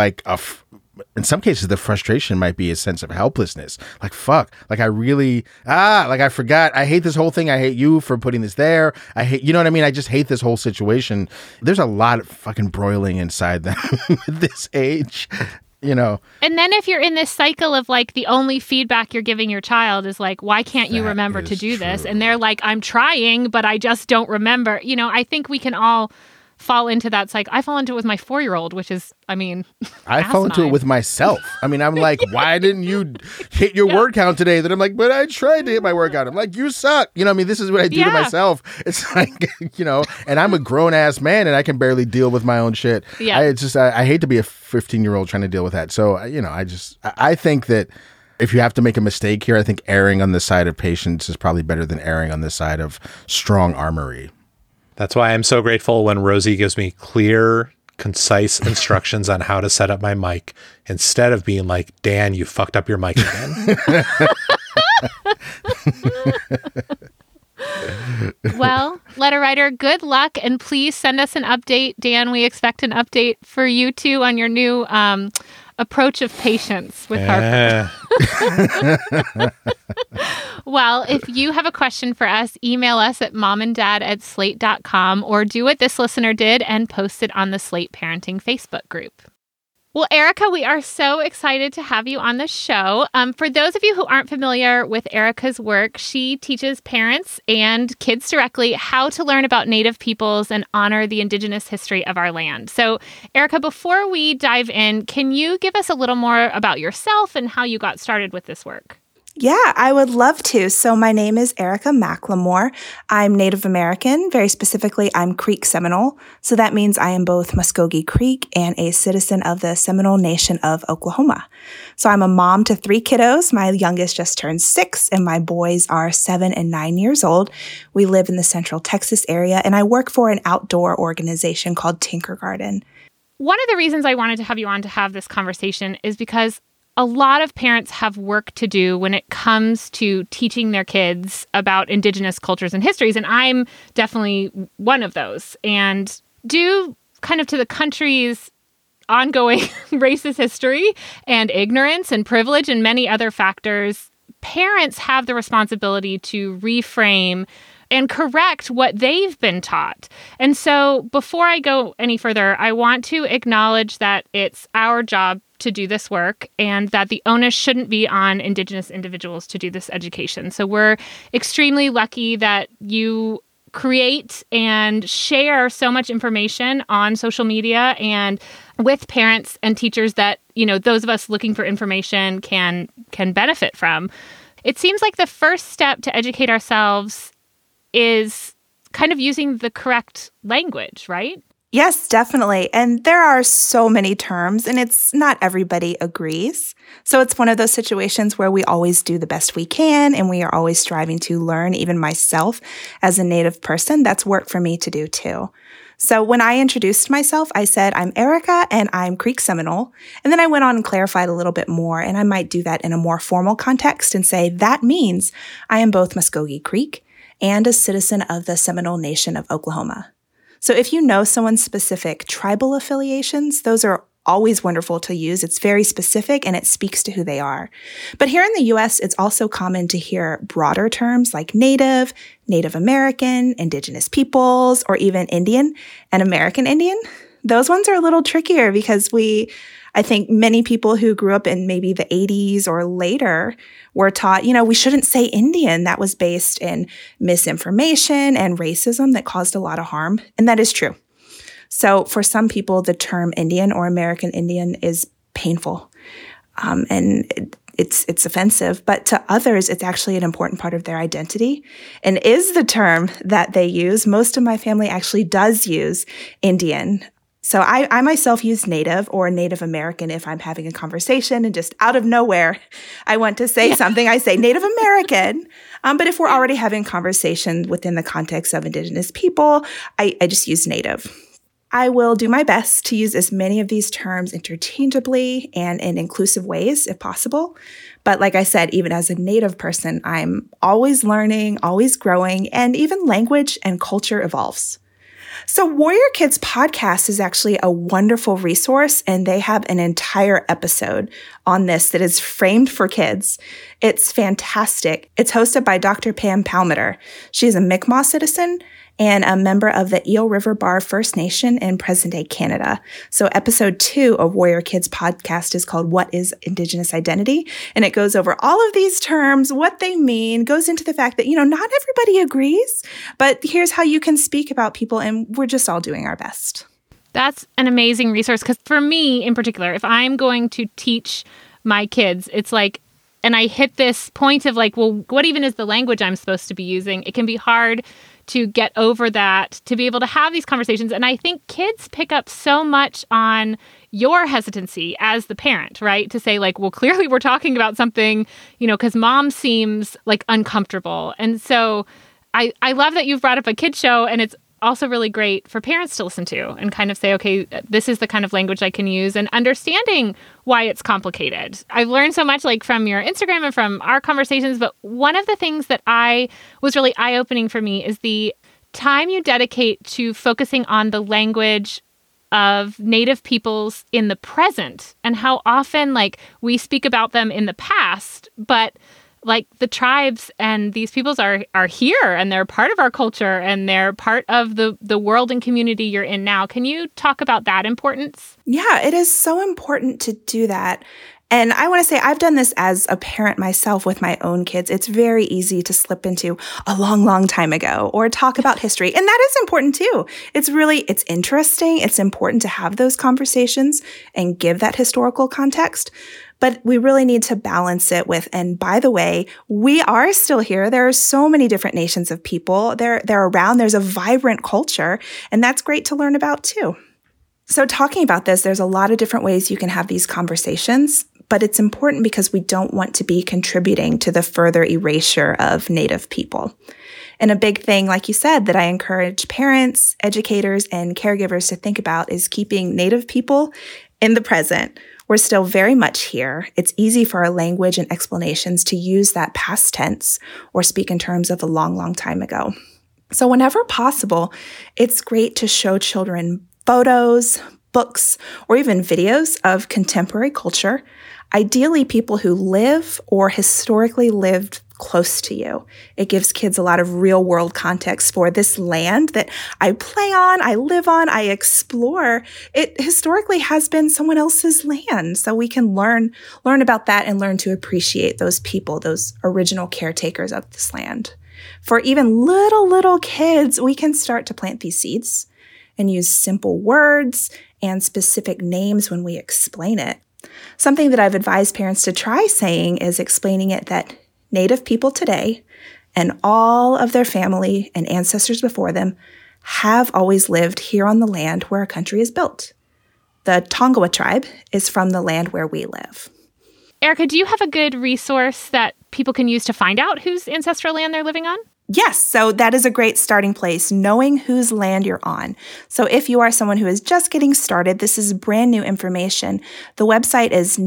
in some cases, the frustration might be a sense of helplessness. Fuck. I really, I forgot. I hate this whole thing. I hate you for putting this there. I hate, you know what I mean? I just hate this whole situation. There's a lot of fucking broiling inside them at this age, And then if you're in this cycle of the only feedback you're giving your child is why can't you remember to do this? And they're I'm trying, but I just don't remember. I think we can all fall into that cycle. I fall into it with my 4-year-old, which is, I fall into it with myself. I'm why didn't you hit your word count today? Then I'm but I tried to hit my word count. I'm you suck. This is what I do to myself. It's and I'm a grown ass man and I can barely deal with my own shit. Yeah. I hate to be a 15-year-old trying to deal with that. So, I think that if you have to make a mistake here, I think erring on the side of patience is probably better than erring on the side of strong armory. That's why I'm so grateful when Rosie gives me clear, concise instructions on how to set up my mic, instead of being Dan, you fucked up your mic again. Well, letter writer, good luck, and please send us an update. Dan, we expect an update for you too on your new approach of patience with Harper. Well, if you have a question for us, email us at momanddad@slate.com, or do what this listener did and post it on the Slate Parenting Facebook group. Well, Erica, we are so excited to have you on the show. For those of you who aren't familiar with Erica's work, she teaches parents and kids directly how to learn about Native peoples and honor the Indigenous history of our land. So, Erica, before we dive in, can you give us a little more about yourself and how you got started with this work? Yeah, I would love to. So my name is Erica McLemore. I'm Native American. Very specifically, I'm Creek Seminole. So that means I am both Muskogee Creek and a citizen of the Seminole Nation of Oklahoma. So I'm a mom to 3 kiddos. My youngest just turned 6 and my boys are 7 and 9 years old. We live in the Central Texas area and I work for an outdoor organization called Tinker Garden. One of the reasons I wanted to have you on to have this conversation is because a lot of parents have work to do when it comes to teaching their kids about Indigenous cultures and histories, and I'm definitely one of those. And due kind of to the country's ongoing racist history and ignorance and privilege and many other factors, parents have the responsibility to reframe and correct what they've been taught. And so before I go any further, I want to acknowledge that it's our job to do this work and that the onus shouldn't be on Indigenous individuals to do this education. So we're extremely lucky that you create and share so much information on social media and with parents and teachers that, those of us looking for information can benefit from. It seems like the first step to educate ourselves is kind of using the correct language, right? Yes, definitely. And there are so many terms, and it's not everybody agrees. So it's one of those situations where we always do the best we can, and we are always striving to learn. Even myself, as a Native person, that's work for me to do too. So when I introduced myself, I said, I'm Erica and I'm Creek Seminole. And then I went on and clarified a little bit more, and I might do that in a more formal context and say, that means I am both Muskogee Creek and a citizen of the Seminole Nation of Oklahoma. So if you know someone's specific tribal affiliations, those are always wonderful to use. It's very specific and it speaks to who they are. But here in the U.S., it's also common to hear broader terms like Native, Native American, Indigenous peoples, or even Indian and American Indian. Those ones are a little trickier because I think many people who grew up in maybe the 80s or later were taught, we shouldn't say Indian. That was based in misinformation and racism that caused a lot of harm. And that is true. So for some people, the term Indian or American Indian is painful and it's offensive. But to others, it's actually an important part of their identity and is the term that they use. Most of my family actually does use Indian. So I myself use Native or Native American if I'm having a conversation and just out of nowhere, I want to say something. I say Native American. But if we're already having conversation within the context of Indigenous people, I just use Native. I will do my best to use as many of these terms interchangeably and in inclusive ways if possible. But like I said, even as a Native person, I'm always learning, always growing, and even language and culture evolves. So Warrior Kids podcast is actually a wonderful resource, and they have an entire episode on this that is framed for kids. It's fantastic. It's hosted by Dr. Pam Palmater. She's a Mi'kmaq citizen and a member of the Eel River Bar First Nation in present-day Canada. So episode 2 of Warrior Kids podcast is called What is Indigenous Identity? And it goes over all of these terms, what they mean, goes into the fact that, not everybody agrees, but here's how you can speak about people, and we're just all doing our best. That's an amazing resource because for me in particular, if I'm going to teach my kids, it's like, and I hit this point of like, well, what even is the language I'm supposed to be using? It can be hard to get over that, to be able to have these conversations. And I think kids pick up so much on your hesitancy as the parent, right? To say like, well, clearly we're talking about something, because mom seems like uncomfortable. And so I love that you've brought up a kid show, and it's also really great for parents to listen to and kind of say, okay, this is the kind of language I can use, and understanding why it's complicated. I've learned so much like from your Instagram and from our conversations, but one of the things that was really eye-opening for me is the time you dedicate to focusing on the language of Native peoples in the present and how often like we speak about them in the past, but like the tribes and these peoples are here and they're part of our culture and they're part of the world and community you're in now. Can you talk about that importance? Yeah, it is so important to do that. And I want to say I've done this as a parent myself with my own kids. It's very easy to slip into a long, long time ago or talk about history. And that is important too. It's interesting. It's important to have those conversations and give that historical context. But we really need to balance it with, and by the way, we are still here. There are so many different nations of people. They're around. There's a vibrant culture, and that's great to learn about too. So talking about this, there's a lot of different ways you can have these conversations, but it's important because we don't want to be contributing to the further erasure of Native people. And a big thing, like you said, that I encourage parents, educators, and caregivers to think about is keeping Native people in the present. We're still very much here. It's easy for our language and explanations to use that past tense or speak in terms of a long, long time ago. So whenever possible, it's great to show children photos, books, or even videos of contemporary culture, ideally people who live or historically lived close to you. It gives kids a lot of real world context for this land that I play on, I live on, I explore. It historically has been someone else's land. So we can learn about that and learn to appreciate those people, those original caretakers of this land. For even little kids, we can start to plant these seeds and use simple words and specific names when we explain it. Something that I've advised parents to try saying is explaining it that Native people today and all of their family and ancestors before them have always lived here on the land where our country is built. The Tongawa tribe is from the land where we live. Erica, do you have a good resource that people can use to find out whose ancestral land they're living on? Yes, so that is a great starting place, knowing whose land you're on. So if you are someone who is just getting started, this is brand new information. The website is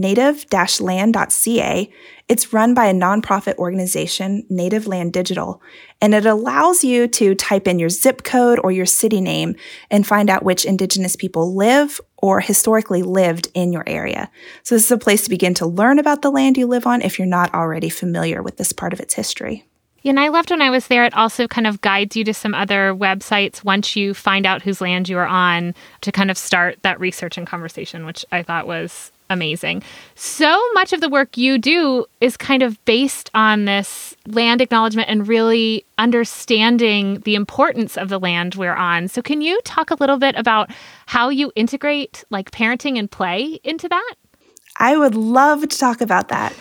native-land.ca. It's run by a nonprofit organization, Native Land Digital, and it allows you to type in your zip code or your city name and find out which Indigenous people live or historically lived in your area. So this is a place to begin to learn about the land you live on if you're not already familiar with this part of its history. Yeah, and I loved when I was there, it also kind of guides you to some other websites once you find out whose land you are on to kind of start that research and conversation, which I thought was amazing. So much of the work you do is kind of based on this land acknowledgement and really understanding the importance of the land we're on. So can you talk a little bit about how you integrate like parenting and play into that? I would love to talk about that.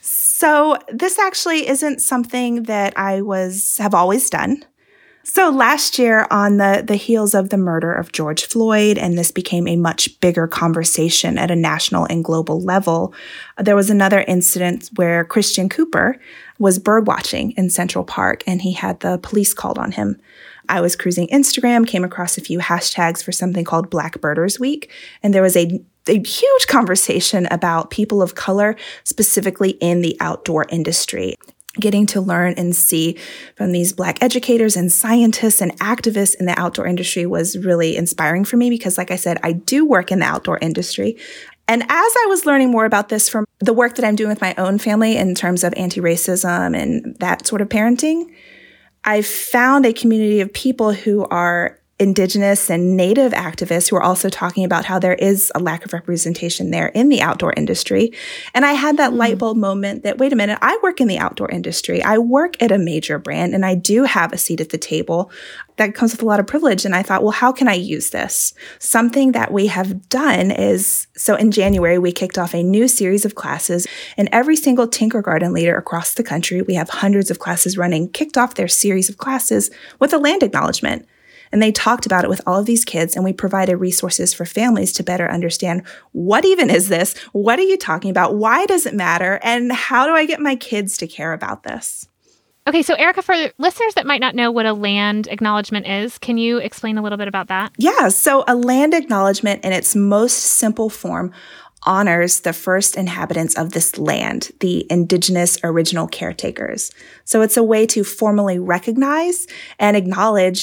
So this actually isn't something that I have always done. So last year, on the heels of the murder of George Floyd, and this became a much bigger conversation at a national and global level, there was another incident where Christian Cooper was birdwatching in Central Park, and he had the police called on him. I was cruising Instagram, came across a few hashtags for something called Black Birders Week, and there was a huge conversation about people of color, specifically in the outdoor industry. Getting to learn and see from these Black educators and scientists and activists in the outdoor industry was really inspiring for me because, like I said, I do work in the outdoor industry. And as I was learning more about this from the work that I'm doing with my own family in terms of anti-racism and that sort of parenting, I found a community of people who are Indigenous and Native activists who are also talking about how there is a lack of representation there in the outdoor industry. And I had that light bulb moment that, wait a minute, I work in the outdoor industry. I work at a major brand and I do have a seat at the table. That comes with a lot of privilege. And I thought, well, how can I use this? Something that we have done is, so in January, we kicked off a new series of classes, and every single Tinkergarten leader across the country, we have hundreds of classes running, kicked off their series of classes with a land acknowledgement. And they talked about it with all of these kids, and we provided resources for families to better understand, what even is this? What are you talking about? Why does it matter? And how do I get my kids to care about this? Okay, so Erica, for listeners that might not know what a land acknowledgement is, can you explain a little bit about that? Yeah, so a land acknowledgement in its most simple form honors the first inhabitants of this land, the Indigenous original caretakers. So it's a way to formally recognize and acknowledge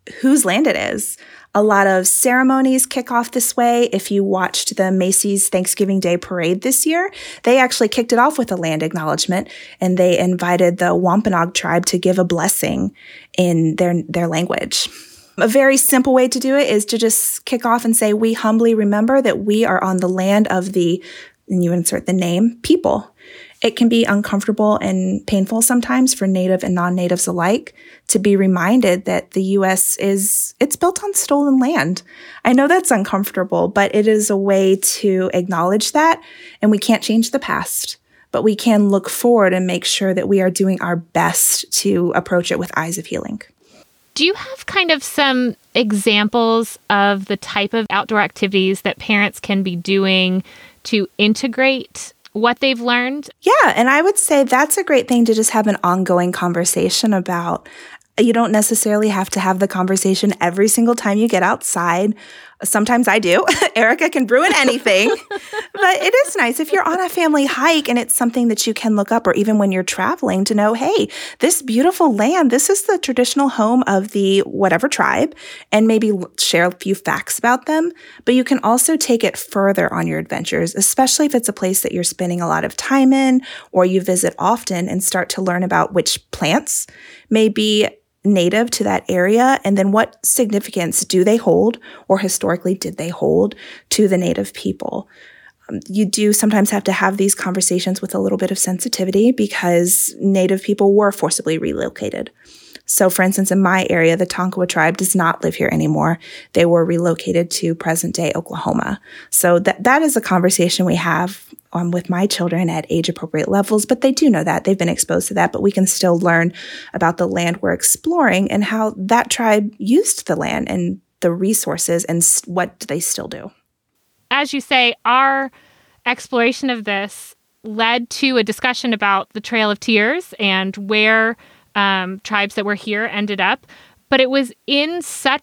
whose land it is. A lot of ceremonies kick off this way. If you watched the Macy's Thanksgiving Day Parade this year, they actually kicked it off with a land acknowledgement, and they invited the Wampanoag tribe to give a blessing in their language. A very simple way to do it is to just kick off and say, we humbly remember that we are on the land of the, and you insert the name, people. It can be uncomfortable and painful sometimes for Native and non-Natives alike to be reminded that the U.S. it's built on stolen land. I know that's uncomfortable, but it is a way to acknowledge that, and we can't change the past, but we can look forward and make sure that we are doing our best to approach it with eyes of healing. Do you have kind of some examples of the type of outdoor activities that parents can be doing to integrate what they've learned? Yeah, and I would say that's a great thing to just have an ongoing conversation about. You don't necessarily have to have the conversation every single time you get outside. Sometimes I do. Erica can ruin anything. But it is nice if you're on a family hike and it's something that you can look up, or even when you're traveling, to know, hey, this beautiful land, this is the traditional home of the whatever tribe, and maybe share a few facts about them. But you can also take it further on your adventures, especially if it's a place that you're spending a lot of time in or you visit often, and start to learn about which plants may be native to that area, and then what significance do they hold, or historically did they hold, to the native people. You do sometimes have to have these conversations with a little bit of sensitivity because native people were forcibly relocated. So for instance, in my area, the Tonkawa tribe does not live here anymore. They were relocated to present-day Oklahoma. So that is a conversation we have with my children at age-appropriate levels, but they do know that. They've been exposed to that, but we can still learn about the land we're exploring and how that tribe used the land and the resources, and what they still do. As you say, our exploration of this led to a discussion about the Trail of Tears and where tribes that were here ended up. But it was in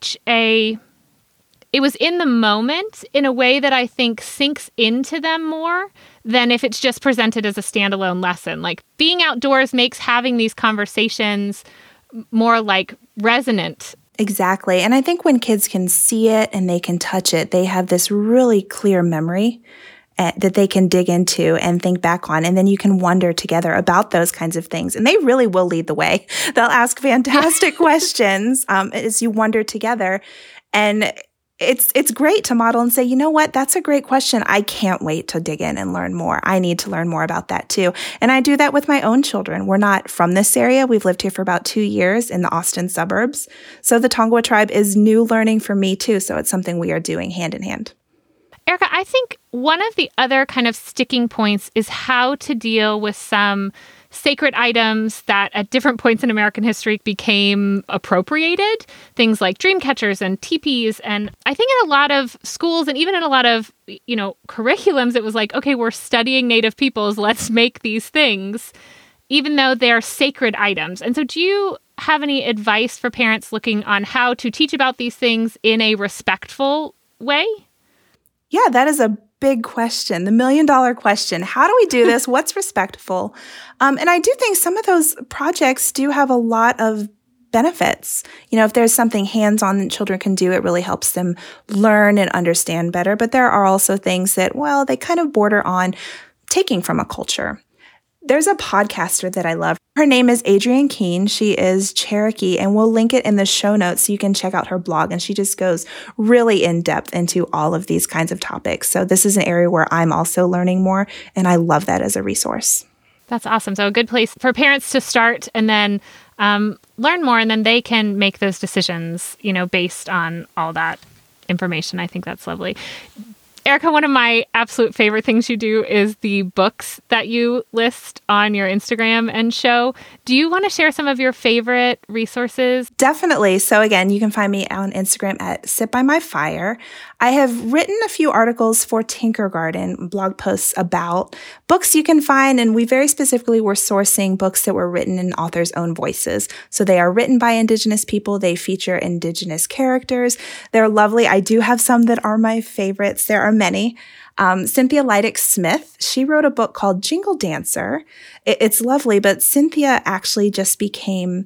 it was in the moment in a way that I think sinks into them more than if it's just presented as a standalone lesson. Like, being outdoors makes having these conversations more like resonant. Exactly. And I think when kids can see it and they can touch it, they have this really clear memory that they can dig into and think back on. And then you can wonder together about those kinds of things. And they really will lead the way. They'll ask fantastic questions as you wonder together. And it's great to model and say, you know what, that's a great question. I can't wait to dig in and learn more. I need to learn more about that too. And I do that with my own children. We're not from this area. We've lived here for about 2 years in the Austin suburbs. So the Tonkawa tribe is new learning for me too. So it's something we are doing hand in hand. Erica, I think one of the other kind of sticking points is how to deal with some sacred items that at different points in American history became appropriated, things like dream catchers and teepees. And I think in a lot of schools and even in a lot of, curriculums, it was like, okay, we're studying Native peoples, let's make these things, even though they're sacred items. And so do you have any advice for parents looking on how to teach about these things in a respectful way? Yeah, that is a big question, the $1 million question. How do we do this? What's respectful? And I do think some of those projects do have a lot of benefits. If there's something hands-on that children can do, it really helps them learn and understand better. But there are also things that, they kind of border on taking from a culture. There's a podcaster that I love. Her name is Adrienne Keene. She is Cherokee, and we'll link it in the show notes so you can check out her blog. And she just goes really in depth into all of these kinds of topics. So this is an area where I'm also learning more, and I love that as a resource. That's awesome. So a good place for parents to start and then learn more, and then they can make those decisions, based on all that information. I think that's lovely. Erica, one of my absolute favorite things you do is the books that you list on your Instagram and show. Do you want to share some of your favorite resources? Definitely. So again, you can find me on Instagram at Sit By My Fire. I have written a few articles for Tinker Garden, blog posts about books you can find, and we very specifically were sourcing books that were written in authors' own voices. So they are written by Indigenous people. They feature Indigenous characters. They're lovely. I do have some that are my favorites. There are many. Cynthia Leidick Smith, she wrote a book called Jingle Dancer. It's lovely, but Cynthia actually just became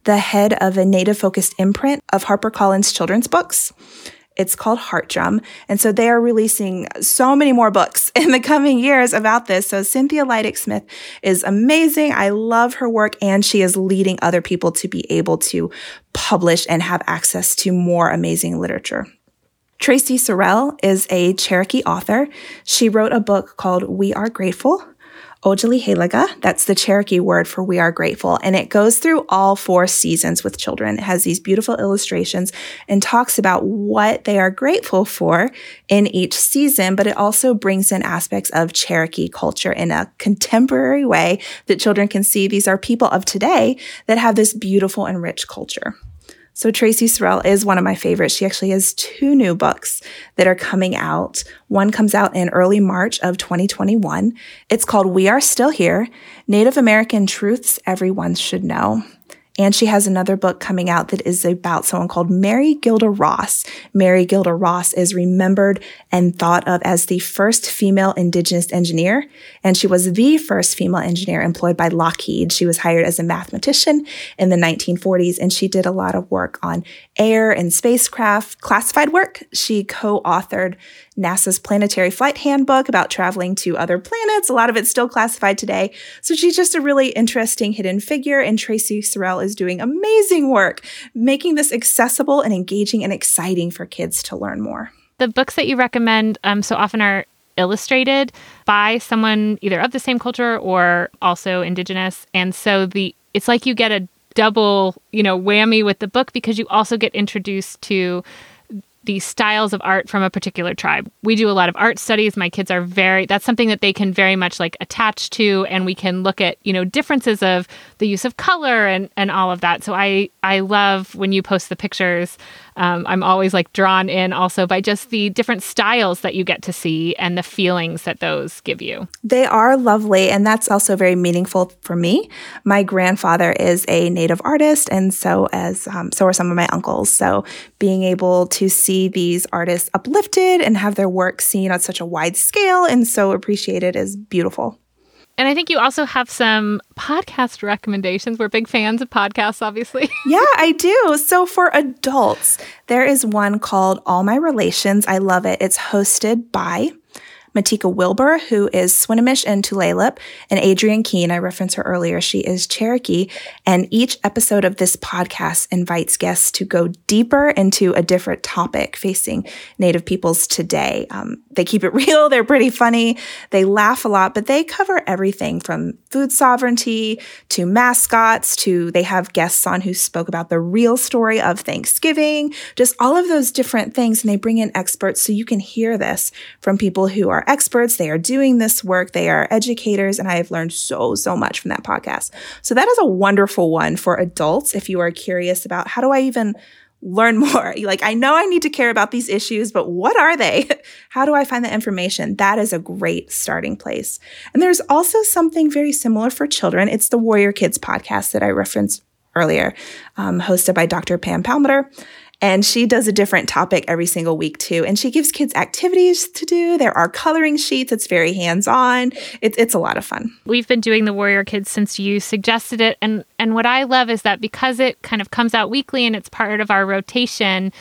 the head of a Native-focused imprint of HarperCollins children's books. It's called Heart Drum. And so they are releasing so many more books in the coming years about this. So Cynthia Leidig-Smith is amazing. I love her work, and she is leading other people to be able to publish and have access to more amazing literature. Tracy Sorrell is a Cherokee author. She wrote a book called We Are Grateful. Ojali Helaga, that's the Cherokee word for we are grateful. And it goes through all 4 seasons with children. It has these beautiful illustrations and talks about what they are grateful for in each season, but it also brings in aspects of Cherokee culture in a contemporary way that children can see these are people of today that have this beautiful and rich culture. So Tracy Sorrell is one of my favorites. She actually has 2 new books that are coming out. One comes out in early March of 2021. It's called We Are Still Here, Native American Truths Everyone Should Know. And she has another book coming out that is about someone called Mary Gilda Ross. Mary Gilda Ross is remembered and thought of as the first female Indigenous engineer. And she was the first female engineer employed by Lockheed. She was hired as a mathematician in the 1940s, and she did a lot of work on air and spacecraft classified work. She co-authored NASA's Planetary Flight Handbook about traveling to other planets. A lot of it's still classified today. So she's just a really interesting hidden figure, and Tracy Sorrell is doing amazing work, making this accessible and engaging and exciting for kids to learn more. The books that you recommend so often are illustrated by someone either of the same culture or also Indigenous. And so it's like you get a double, whammy with the book, because you also get introduced to the styles of art from a particular tribe. We do a lot of art studies. My kids are that's something that they can very much attach to, and we can look at, differences of the use of color and all of that. So I love when you post the pictures. I'm always drawn in also by just the different styles that you get to see and the feelings that those give you. They are lovely, and that's also very meaningful for me. My grandfather is a Native artist, and so are some of my uncles. So being able to see these artists uplifted and have their work seen on such a wide scale and so appreciated is beautiful. And I think you also have some podcast recommendations. We're big fans of podcasts, obviously. Yeah, I do. So for adults, there is one called All My Relations. I love it. It's hosted by Matika Wilbur, who is Swinomish and Tulalip, and Adrienne Keene, I referenced her earlier. She is Cherokee, and each episode of this podcast invites guests to go deeper into a different topic facing Native peoples today. They keep it real. They're pretty funny. They laugh a lot, but they cover everything from food sovereignty to mascots to they have guests on who spoke about the real story of Thanksgiving, just all of those different things. And they bring in experts so you can hear this from people who are experts. They are doing this work. They are educators. And I have learned so much from that podcast. So that is a wonderful one for adults if you are curious about how do I even learn more? I know I need to care about these issues, but what are they? How do I find the information? That is a great starting place. And there's also something very similar for children. It's the Warrior Kids podcast that I referenced earlier, hosted by Dr. Pam Palmater. And she does a different topic every single week too. And she gives kids activities to do. There are coloring sheets. It's very hands-on. It's a lot of fun. We've been doing the Warrior Kids since you suggested it. And what I love is that because it kind of comes out weekly and it's part of our rotation,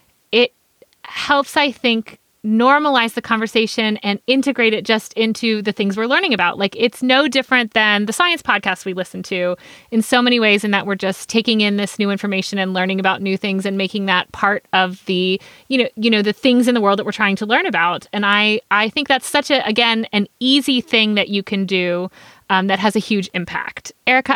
it helps, I think, normalize the conversation and integrate it just into the things we're learning about. It's no different than the science podcast we listen to in so many ways, in that we're just taking in this new information and learning about new things and making that part of the, the things in the world that we're trying to learn about. And I think that's such an easy thing that you can do that has a huge impact. Erica,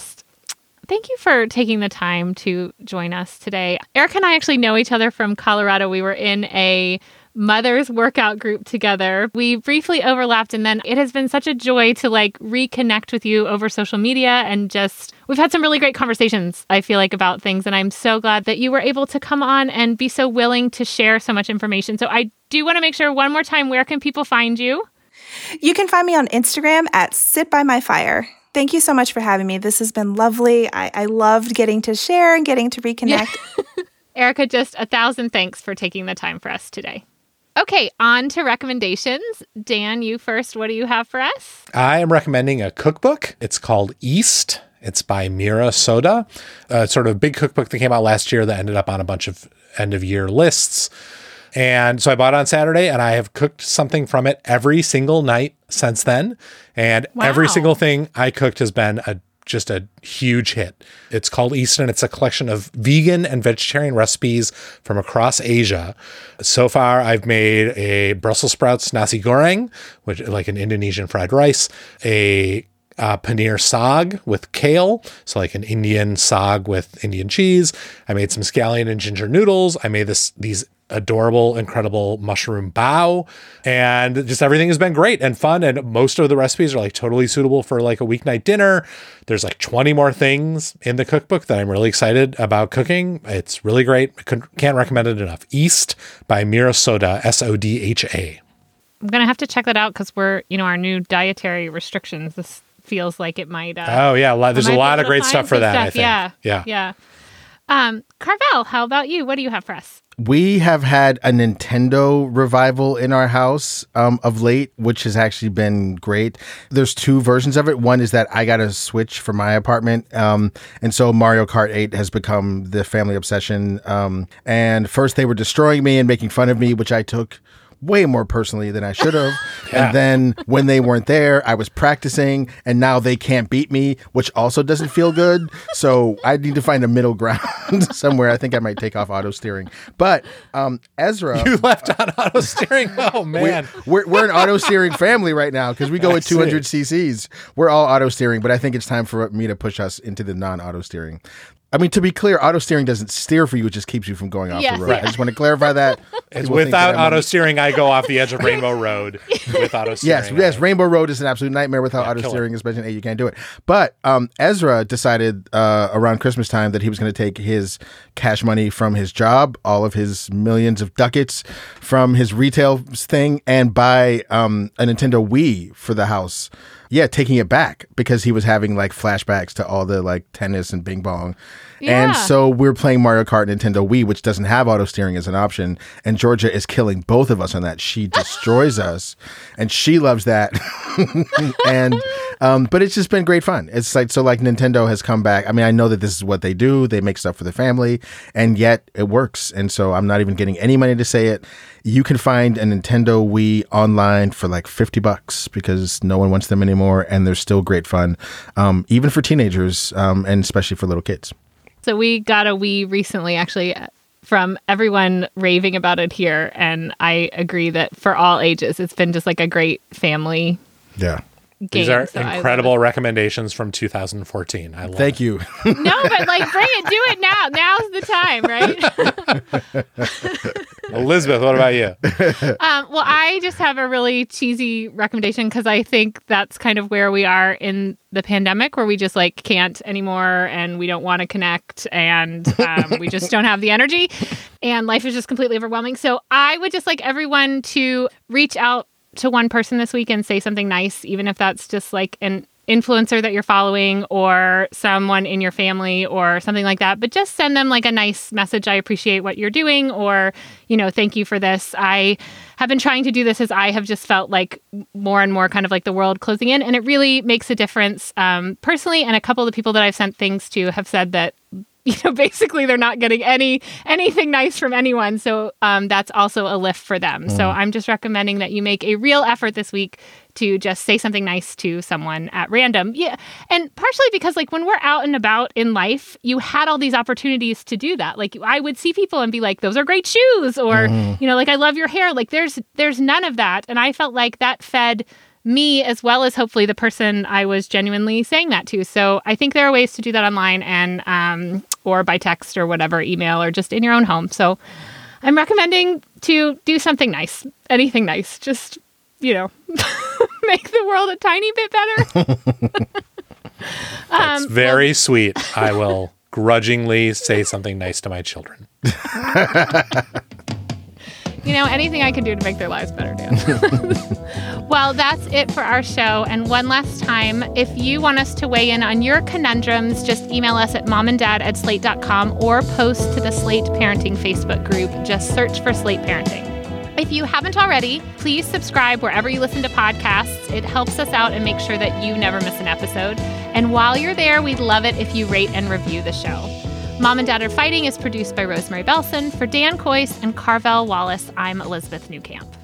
thank you for taking the time to join us today. Erica and I actually know each other from Colorado. We were in a mother's workout group together. We briefly overlapped, and then it has been such a joy to reconnect with you over social media, and we've had some really great conversations, I feel about things, and I'm so glad that you were able to come on and be so willing to share so much information. So I do want to make sure one more time, where can people find you? You can find me on Instagram at Sit By My Fire. Thank you so much for having me. This has been lovely. I loved getting to share and getting to reconnect. Yeah. Erica, just 1,000 thanks for taking the time for us today. Okay, on to recommendations. Dan, you first. What do you have for us? I am recommending a cookbook. It's called East, It's by Mira Soda, sort of a big cookbook that came out last year that ended up on a bunch of end of year lists. And so I bought it on Saturday, and I have cooked something from it every single night since then. And every single thing I cooked has been just a huge hit. It's called Easton. It's a collection of vegan and vegetarian recipes from across Asia. So far, I've made a Brussels sprouts nasi goreng, which is like an Indonesian fried rice, a paneer saag with kale, so like an Indian saag with Indian cheese. I made some scallion and ginger noodles. I made these adorable, incredible mushroom bao, and just everything has been great and fun. And most of the recipes are like totally suitable for like a weeknight dinner. There's like 20 more things in the cookbook that I'm really excited about cooking. It's really great. Can't recommend it enough. East by Mira Soda, Sodha. I'm going to have to check that out because we're, our new dietary restrictions. This feels like it might. There's a lot of great stuff for that, I think. Yeah. Carvel, how about you? What do you have for us? We have had a Nintendo revival in our house of late, which has actually been great. There's two versions of it. One is that I got a Switch for my apartment. And so Mario Kart 8 has become the family obsession. And first they were destroying me and making fun of me, which I took way more personally than I should have. And then when they weren't there, I was practicing, and now they can't beat me, which also doesn't feel good. So I need to find a middle ground somewhere. I think I might take off auto steering. But Ezra, you left on auto steering. Oh man, we're an auto steering family right now because we go at 200 cc's. We're all auto steering, but I think it's time for me to push us into the non-auto steering. I mean, to be clear, auto steering doesn't steer for you. It just keeps you from going off the road. I just want to clarify that. It's without auto steering, I go off the edge of Rainbow Road with auto steering. Yes. Rainbow Road is an absolute nightmare without auto steering, especially in 8. You can't do it. But Ezra decided around Christmas time that he was going to take his cash money from his job, all of his millions of ducats from his retail thing, and buy a Nintendo Wii for the house. Yeah, taking it back because he was having like flashbacks to all the like tennis and bing bong. Yeah. And so we're playing Mario Kart Nintendo Wii, which doesn't have auto steering as an option. And Georgia is killing both of us on that. She destroys us and she loves that. And but it's just been great fun. It's like, so like Nintendo has come back. I mean, I know that this is what they do. They make stuff for the family, and yet it works. And so I'm not even getting any money to say it. You can find a Nintendo Wii online for like $50 because no one wants them anymore, and they're still great fun, even for teenagers, and especially for little kids. So we got a Wii recently, actually, from everyone raving about it here, and I agree that for all ages, it's been just like a great family game. These are incredible recommendations from 2014. I love Thank you. No, but like, bring it. Do it now. Now's the time, right? Elizabeth, what about you? Well, I just have a really cheesy recommendation because I think that's kind of where we are in the pandemic, where we just like can't anymore and we don't want to connect and we just don't have the energy and life is just completely overwhelming. So I would just like everyone to reach out to one person this week and say something nice, even if that's just like an influencer that you're following or someone in your family or something like that. But just send them like a nice message. I appreciate what you're doing, or, thank you for this. I have been trying to do this as I have just felt like more and more kind of like the world closing in, and it really makes a difference personally. And a couple of the people that I've sent things to have said that basically they're not getting anything nice from anyone. So that's also a lift for them. So I'm just recommending that you make a real effort this week to just say something nice to someone at random. Yeah. And partially because like when we're out and about in life, you had all these opportunities to do that. Like I would see people and be like, those are great shoes, or, like, I love your hair. Like there's none of that. And I felt like that fed me as well as hopefully the person I was genuinely saying that to. So I think there are ways to do that online and or by text or whatever, email, or just in your own home. So I'm recommending to do something nice, anything nice, just, make the world a tiny bit better. That's very sweet. I will grudgingly say something nice to my children. Anything I can do to make their lives better, Dan. Well, that's it for our show. And one last time, if you want us to weigh in on your conundrums, just email us at momanddad@slate.com or post to the Slate Parenting Facebook group. Just search for Slate Parenting. If you haven't already, please subscribe wherever you listen to podcasts. It helps us out and makes sure that you never miss an episode. And while you're there, we'd love it if you rate and review the show. Mom and Dad Are Fighting is produced by Rosemary Belson. For Dan Coyce and Carvel Wallace, I'm Elizabeth Newcamp.